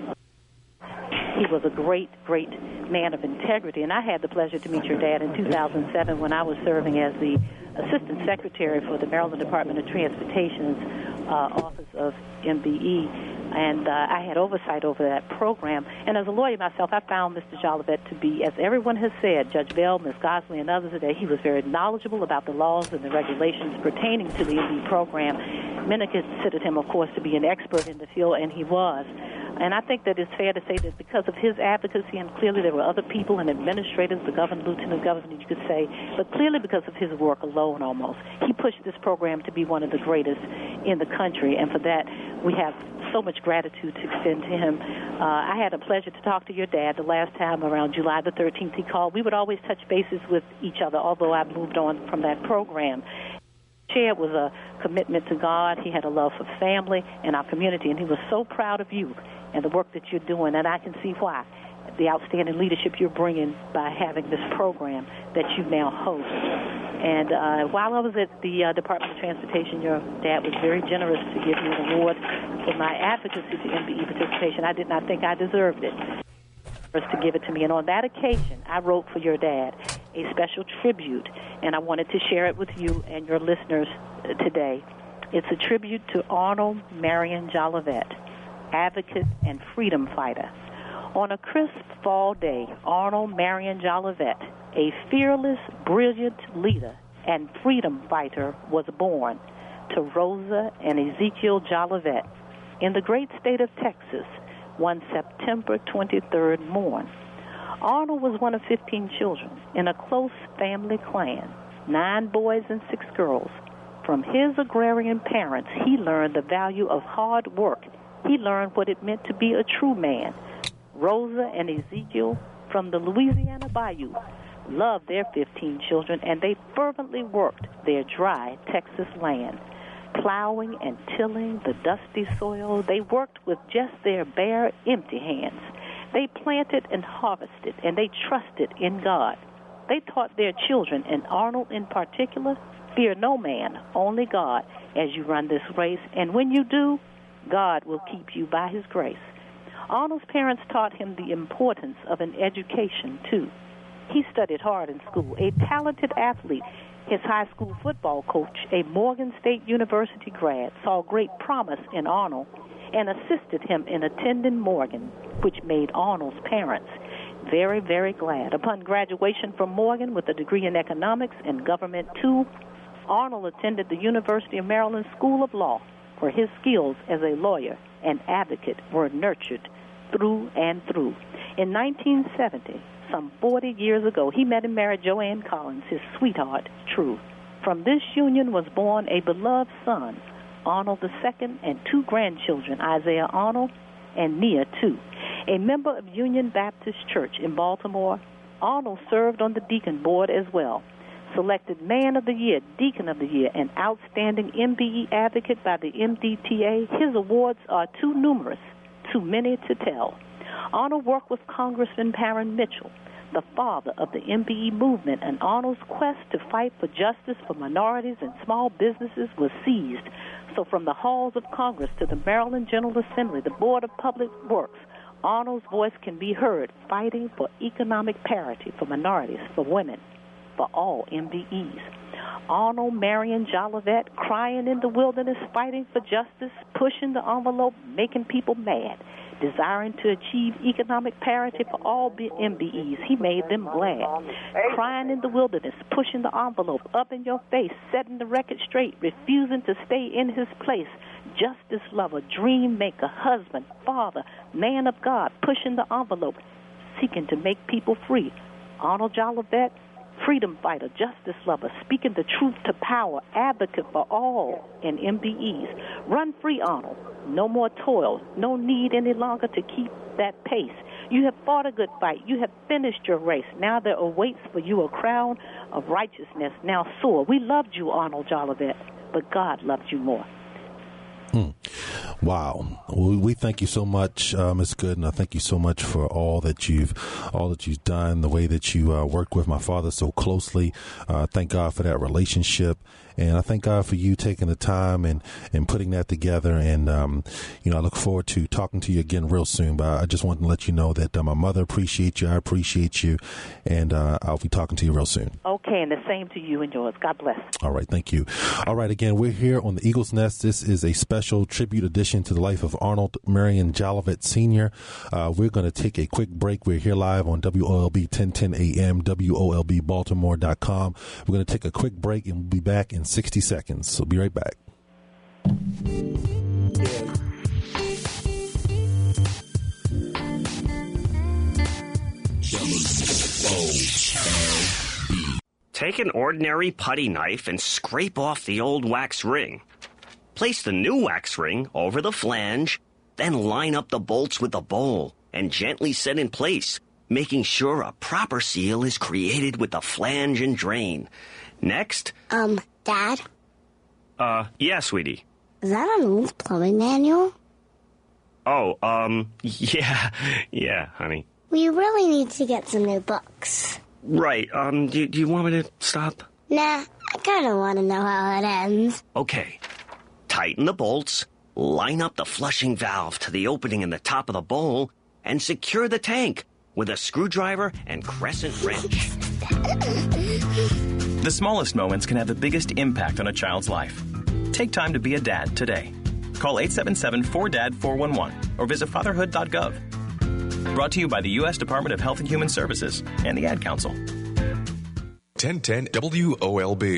He was a great, great man of integrity. And I had the pleasure to meet your dad in 2007 when I was serving as the Assistant Secretary for the Maryland Department of Transportation's Office of MBE. And I had oversight over that program. And as a lawyer myself, I found Mr. Jolivet to be, as everyone has said, Judge Bell, Ms. Gosley, and others today, he was very knowledgeable about the laws and the regulations pertaining to the MBE program. Many considered him, of course, to be an expert in the field, and he was. And I think that it's fair to say that because of his advocacy, and clearly there were other people and administrators, the governor, lieutenant governor, you could say, but clearly because of his work alone almost, he pushed this program to be one of the greatest in the country. And for that, we have so much gratitude to extend to him. I had a pleasure to talk to your dad the last time around July the 13th he called. We would always touch bases with each other, although I moved on from that program. Shared was a commitment to God. He had a love for family and our community, and he was so proud of you and the work that you're doing, and I can see why. The outstanding leadership you're bringing by having this program that you now host. And while I was at the Department of Transportation, your dad was very generous to give me an award for my advocacy to MBE participation. I did not think I deserved it, to give it to me. And on that occasion, I wrote for your dad a special tribute, and I wanted to share it with you and your listeners today. It's a tribute to Arnold Marion Jolivet, advocate and freedom fighter. On a crisp fall day, Arnold Marion Jolivet, a fearless, brilliant leader and freedom fighter, was born to Rosa and Ezekiel Jolivet in the great state of Texas one September 23rd morn. Arnold was one of 15 children in a close family clan, 9 boys and 6 girls. From his agrarian parents, he learned the value of hard work. He learned what it meant to be a true man. Rosa and Ezekiel from the Louisiana Bayou loved their 15 children, and they fervently worked their dry Texas land. Plowing and tilling the dusty soil, they worked with just their bare, empty hands. They planted and harvested, and they trusted in God. They taught their children, and Arnold in particular, fear no man, only God, as you run this race. And when you do, God will keep you by his grace. Arnold's parents taught him the importance of an education, too. He studied hard in school, a talented athlete. His high school football coach, a Morgan State University grad, saw great promise in Arnold and assisted him in attending Morgan, which made Arnold's parents very, very glad. Upon graduation from Morgan with a degree in economics and government, too, Arnold attended the University of Maryland School of Law, where his skills as a lawyer and advocate were nurtured through and through. In 1970, some 40 years ago, he met and married Joanne Collins, his sweetheart, True. From this union was born a beloved son, Arnold II, and 2 grandchildren, Isaiah Arnold and Nia, too. A member of Union Baptist Church in Baltimore, Arnold served on the deacon board as well. Selected Man of the Year, Deacon of the Year, and Outstanding MBE Advocate by the MDTA, his awards are too numerous, too many to tell. Arnold worked with Congressman Parren Mitchell, the father of the MBE movement, and Arnold's quest to fight for justice for minorities and small businesses was seized. So from the halls of Congress to the Maryland General Assembly, the Board of Public Works, Arnold's voice can be heard fighting for economic parity for minorities, for women, for all MBEs. Arnold Marion Jolivet, crying in the wilderness, fighting for justice, pushing the envelope, making people mad, desiring to achieve economic parity for all MBEs. He made them glad. Crying in the wilderness, pushing the envelope, up in your face, setting the record straight, refusing to stay in his place. Justice lover, dream maker, husband, father, man of God, pushing the envelope, seeking to make people free. Arnold Jolivet, freedom fighter, justice lover, speaking the truth to power, advocate for all in MBEs. Run free, Arnold. No more toil. No need any longer to keep that pace. You have fought a good fight. You have finished your race. Now there awaits for you a crown of righteousness. Now soar. We loved you, Arnold Jolivet, but God loved you more. Wow. Well, we thank you so much, Ms. Gooden. I thank you so much for all that you've done, the way that you worked with my father so closely. Thank God for that relationship. And I thank God for you taking the time and putting that together. And, I look forward to talking to you again real soon. But I just wanted to let you know that my mother appreciates you. I appreciate you. And I'll be talking to you real soon. Okay. And the same to you and yours. God bless. All right. Thank you. All right. Again, we're here on the Eagle's Nest. This is a special tribute edition to the life of Arnold Marion Jolivet Sr. We're going to take a quick break. We're here live on WOLB 1010 AM, WOLBbaltimore.com. We're going to take a quick break and we'll be back in 60 seconds. So be right back. Take an ordinary putty knife and scrape off the old wax ring. Place the new wax ring over the flange, then line up the bolts with the bowl and gently set in place, making sure a proper seal is created with the flange and drain. Next. Dad? Yeah, sweetie. Is that an old plumbing manual? Oh, yeah, honey. We really need to get some new books. Right, do you want me to stop? Nah, I kind of want to know how it ends. Okay. Tighten the bolts, line up the flushing valve to the opening in the top of the bowl, and secure the tank with a screwdriver and crescent wrench. The smallest moments can have the biggest impact on a child's life. Take time to be a dad today. Call 877-4DAD-411 or visit fatherhood.gov. Brought to you by the U.S. Department of Health and Human Services and the Ad Council. 1010 WOLB.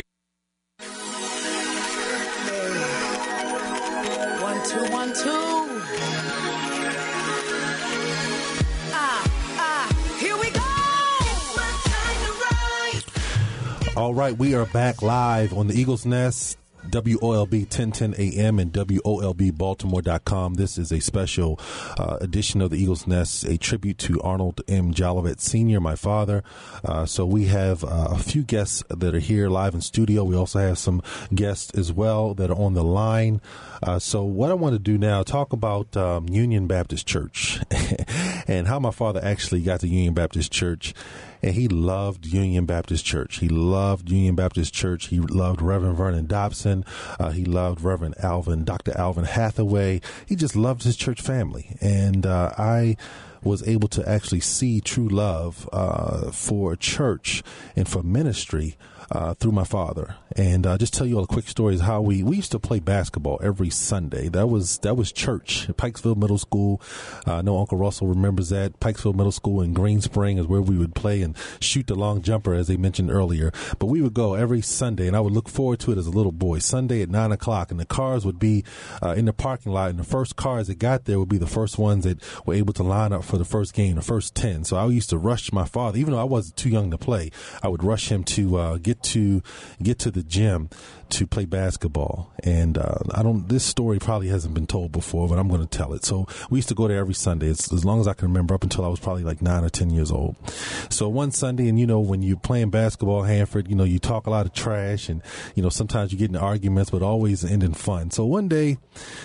1, 2, 1, 2. Here we go. It's my time to ride. All right, we are back live on the Eagle's Nest. WOLB 1010 AM and WOLBbaltimore.com. This is a special edition of the Eagle's Nest, a tribute to Arnold M. Jolivet Sr., my father. So we have a few guests that are here live in studio. We also have some guests as well that are on the line. So what I want to do now, talk about Union Baptist Church and how my father actually got to Union Baptist Church. And he loved Union Baptist Church. He loved Union Baptist Church. He loved Reverend Vernon Dobson. He loved Dr. Alvin Hathaway. He just loved his church family. And I was able to actually see true love for church and for ministry through my father. And just tell you all a quick story is how we used to play basketball every Sunday. That was church at Pikesville Middle School. I know Uncle Russell remembers that. Pikesville Middle School in Green Spring is where we would play and shoot the long jumper, as they mentioned earlier. But we would go every Sunday, and I would look forward to it as a little boy. Sunday at 9 o'clock, and the cars would be in the parking lot, and the first cars that got there would be the first ones that were able to line up for the first game, the first 10. So I used to rush my father, even though I wasn't too young to play. I would rush him to get to the gym to play basketball. And this story probably hasn't been told before, but I'm going to tell it. So we used to go there every Sunday, as long as I can remember, up until I was probably like 9 or 10 years old. So one Sunday, and when you're playing basketball, Hanford, you talk a lot of trash, and sometimes you get into arguments, but always end in fun. So one day,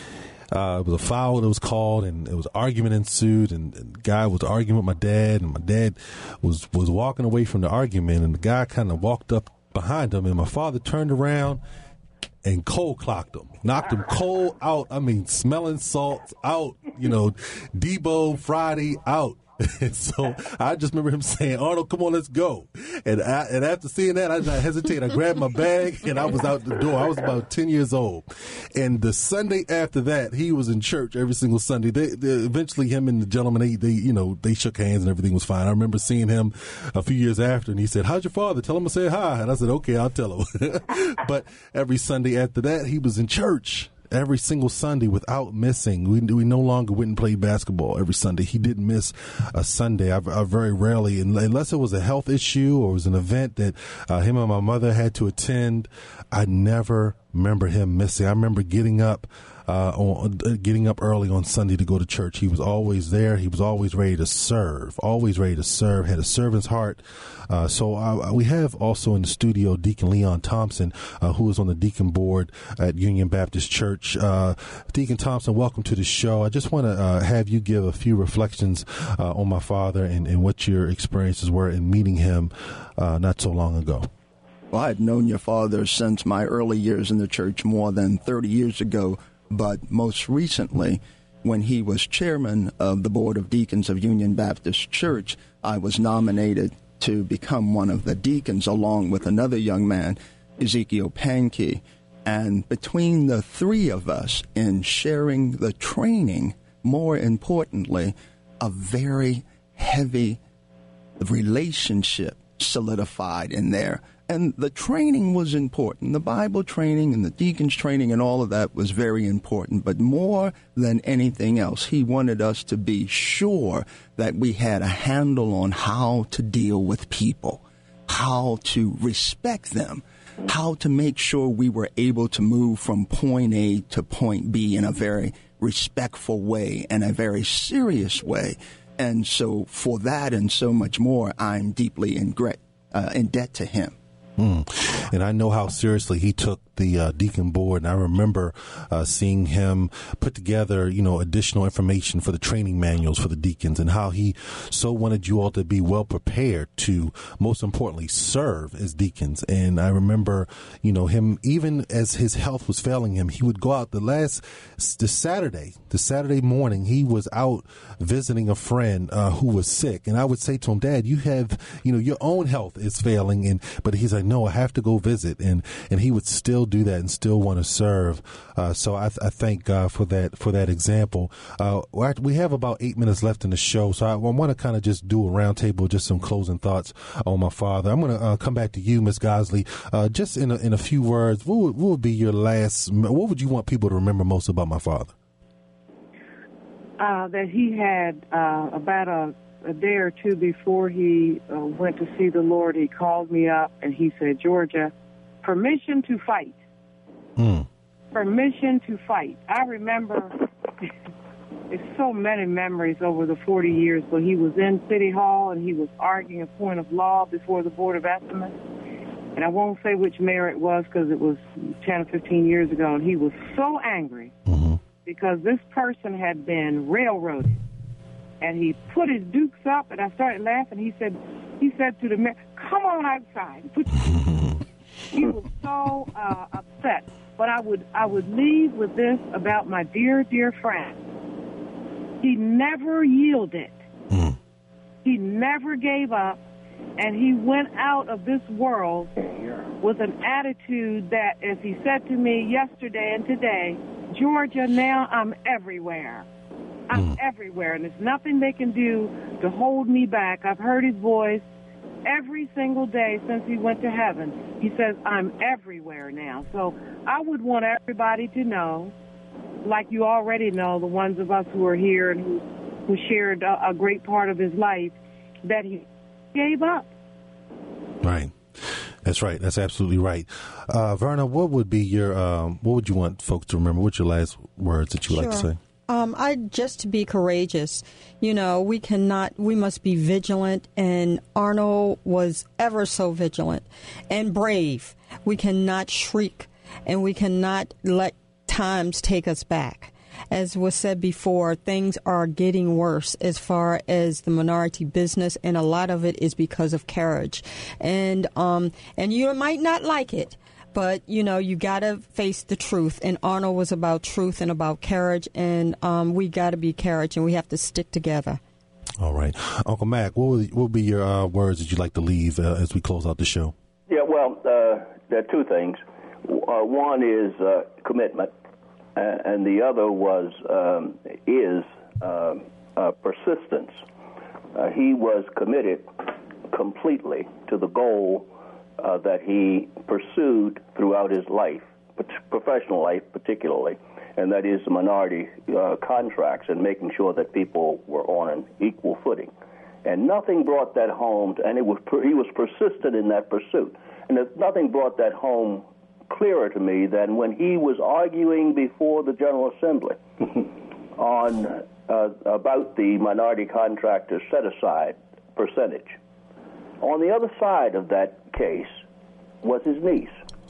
it was a foul that was called, and it was argument ensued, and the guy was arguing with my dad, and my dad was walking away from the argument, and the guy kind of walked up behind him, and my father turned around and cold clocked him, knocked him cold out. I mean, smelling salts out, Debo Friday out. And so I just remember him saying, "Arnold, come on, let's go." And after seeing that, I did not hesitate. I grabbed my bag and I was out the door. I was about 10 years old. And the Sunday after that, he was in church every single Sunday. Eventually, him and the gentleman, they shook hands and everything was fine. I remember seeing him a few years after, and he said, "How's your father? Tell him to say hi." And I said, "Okay, I'll tell him." But every Sunday after that, he was in church. every single Sunday without missing. We no longer went and played basketball every Sunday. He didn't miss a Sunday. I very rarely, unless it was a health issue or it was an event that him and my mother had to attend, I never remember him missing. I remember getting up early on Sunday to go to church. He was always there. He was always ready to serve, had a servant's heart. So we have also in the studio Deacon Leon Thompson, who is on the deacon board at Union Baptist Church. Deacon Thompson, welcome to the show. I just want to have you give a few reflections on my father and what your experiences were in meeting him not so long ago. Well, I had known your father since my early years in the church more than 30 years ago, but most recently, when he was chairman of the Board of Deacons of Union Baptist Church, I was nominated to become one of the deacons along with another young man, Ezekiel Pankey. And between the three of us in sharing the training, more importantly, a very heavy relationship solidified in there. And the training was important. The Bible training and the deacons training and all of that was very important. But more than anything else, he wanted us to be sure that we had a handle on how to deal with people, how to respect them, how to make sure we were able to move from point A to point B in a very respectful way and a very serious way. And so for that and so much more, I'm deeply in debt to him. And I know how seriously he took the deacon board, and I remember seeing him put together, additional information for the training manuals for the deacons, and how he so wanted you all to be well prepared to, most importantly, serve as deacons. And I remember, him, even as his health was failing him, he would go out the Saturday morning, he was out visiting a friend who was sick, and I would say to him, Dad, you have, your own health is failing, but he's like, no, I have to go visit, and he would still do that and still want to serve. So I thank God for that example. We have about 8 minutes left in the show, so I want to kind of just do a roundtable, just some closing thoughts on my father. I'm going to come back to you, Ms. Gosley. Just in a few words, what would be your what would you want people to remember most about my father? That he had about a day or two before he went to see the Lord, he called me up and he said, Georgia, permission to fight. Permission to fight. I remember there's so many memories over the 40 years, but he was in City Hall and he was arguing a point of law before the Board of Estimates. And I won't say which mayor it was because it was 10 or 15 years ago, and he was so angry because this person had been railroaded. And he put his dukes up, and I started laughing. He said to the mayor, come on outside. He was so upset. But I would leave with this about my dear, dear friend. He never yielded. He never gave up. And he went out of this world with an attitude that, as he said to me yesterday and today, Georgia, now I'm everywhere. I'm everywhere, and there's nothing they can do to hold me back. I've heard his voice every single day since he went to heaven. He says, I'm everywhere now. So I would want everybody to know, like you already know, the ones of us who are here and who shared a great part of his life, that he gave up. Right. That's right. That's absolutely right. Verna, what would you want folks to remember? What's your last words that you would like to say? Just to be courageous. We must be vigilant, and Arnold was ever so vigilant and brave. We cannot shriek, and we cannot let times take us back. As was said before, things are getting worse as far as the minority business, and a lot of it is because of carriage. And you might not like it, but, you got to face the truth. And Arnold was about truth and about courage. And we got to be courage, and we have to stick together. All right. Uncle Mac, what would be your words that you'd like to leave as we close out the show? Yeah, well, there are two things. One is commitment, and the other is persistence. He was committed completely to the goal that he pursued throughout his life, professional life particularly, and that is the minority contracts and making sure that people were on an equal footing. And nothing brought that home, and he was persistent in that pursuit. And nothing brought that home clearer to me than when he was arguing before the General Assembly on about the minority contractors set-aside percentage. On the other side of that case was his niece,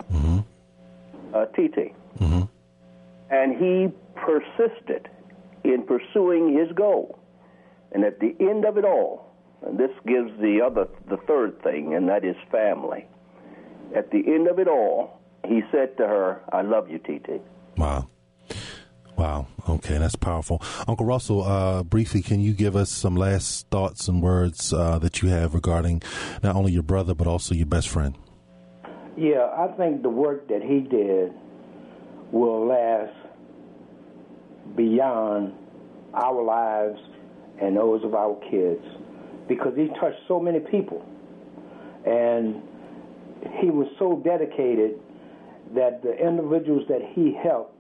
Titi. And he persisted in pursuing his goal. And at the end of it all, and this gives the third thing, and that is family. At the end of it all, he said to her, "I love you, Titi." Wow. Okay, that's powerful. Uncle Russell, briefly, can you give us some last thoughts and words that you have regarding not only your brother, but also your best friend? Yeah, I think the work that he did will last beyond our lives and those of our kids, because he touched so many people, and he was so dedicated that the individuals that he helped,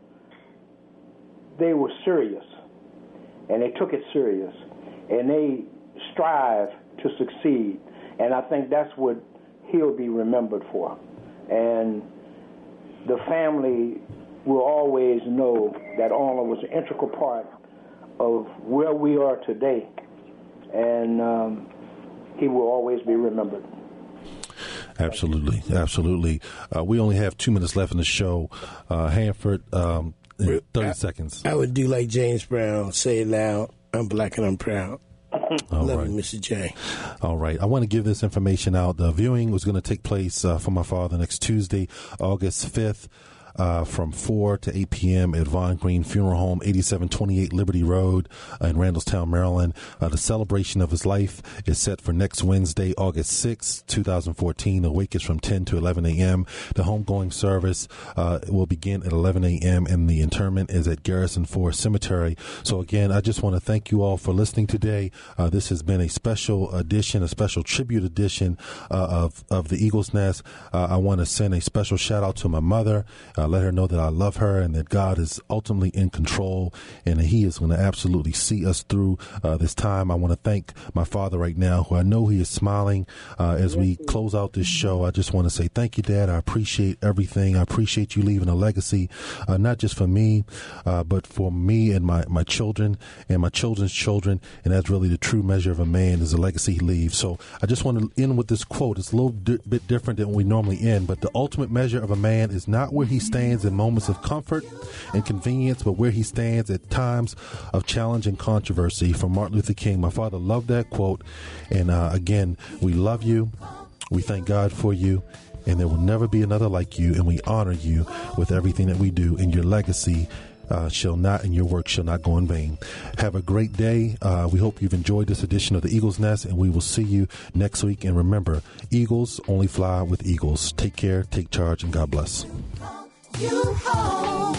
they were serious, and they took it serious, and they strive to succeed, and I think that's what he'll be remembered for. And the family will always know that Arnold was an integral part of where we are today, and he will always be remembered. Absolutely. We only have 2 minutes left in the show. Hanford, 30 seconds. I would do like James Brown, say it loud, I'm black and I'm proud. Love you, Mr. J. All right. I want to give this information out. The viewing was going to take place for my father next Tuesday, August 5th. From 4 to 8 p.m. at Vaughn Green Funeral Home, 8728 Liberty Road in Randallstown, Maryland. The celebration of his life is set for next Wednesday, August 6, 2014. The wake is from 10 to 11 a.m. The homegoing service will begin at 11 a.m. and the interment is at Garrison Forest Cemetery. So again, I just want to thank you all for listening today. This has been a special edition, a special tribute edition of the Eagle's Nest. I want to send a special shout out to my mother. Let her know that I love her and that God is ultimately in control and that he is going to absolutely see us through this time. I want to thank my father right now, who I know he is smiling as we close out this show. I just want to say thank you, Dad. I appreciate everything. I appreciate you leaving a legacy, not just for me, but for me and my children and my children's children. And that's really the true measure of a man, is the legacy he leaves. So I just want to end with this quote. It's a little bit different than we normally end, but the ultimate measure of a man is not where he stands in moments of comfort and convenience, but where he stands at times of challenge and controversy. From Martin Luther King. My father loved that quote. And again, we love you. We thank God for you. And there will never be another like you. And we honor you with everything that we do. And your legacy shall not, and your work shall not go in vain. Have a great day. We hope you've enjoyed this edition of the Eagle's Nest, and we will see you next week. And remember, eagles only fly with eagles. Take care, take charge, and God bless. You home.